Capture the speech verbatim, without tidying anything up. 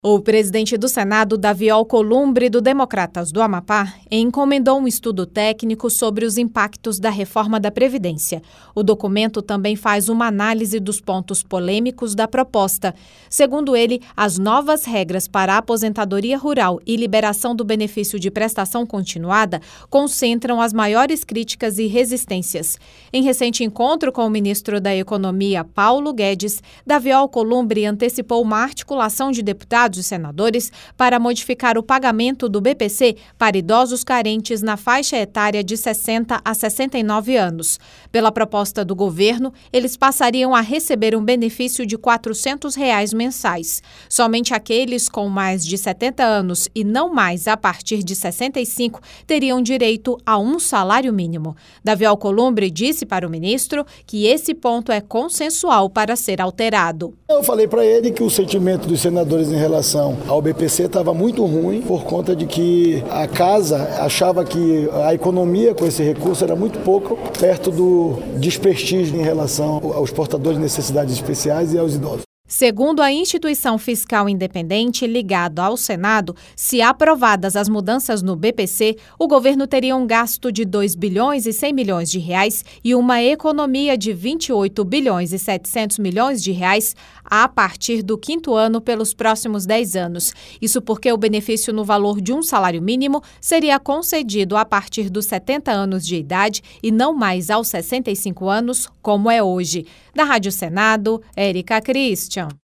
O presidente do Senado, Davi Alcolumbre, do Democratas do Amapá, encomendou um estudo técnico sobre os impactos da reforma da Previdência. O documento também faz uma análise dos pontos polêmicos da proposta. Segundo ele, as novas regras para a aposentadoria rural e liberação do benefício de prestação continuada concentram as maiores críticas e resistências. Em recente encontro com o ministro da Economia, Paulo Guedes, Davi Alcolumbre antecipou uma articulação de deputados e senadores para modificar o pagamento do B P C para idosos carentes na faixa etária de sessenta a sessenta e nove anos. Pela proposta do governo, eles passariam a receber um benefício de quatrocentos reais mensais. Somente aqueles com mais de setenta anos e não mais a partir de sessenta e cinco teriam direito a um salário mínimo. Davi Alcolumbre disse para o ministro que esse ponto é consensual para ser alterado. Eu falei para ele que o sentimento dos senadores em relação ao B P C estava muito ruim por conta de que a casa achava que a economia com esse recurso era muito pouco perto do desprestígio em relação aos portadores de necessidades especiais e aos idosos. Segundo a instituição fiscal independente ligada ao Senado, se aprovadas as mudanças no B P C, o governo teria um gasto de dois bilhões e cem milhões de reais e uma economia de vinte e oito bilhões e setecentos milhões de reais a partir do quinto ano pelos próximos dez anos. Isso porque o benefício no valor de um salário mínimo seria concedido a partir dos setenta anos de idade e não mais aos sessenta e cinco anos, como é hoje. Da Rádio Senado, Érica Christian.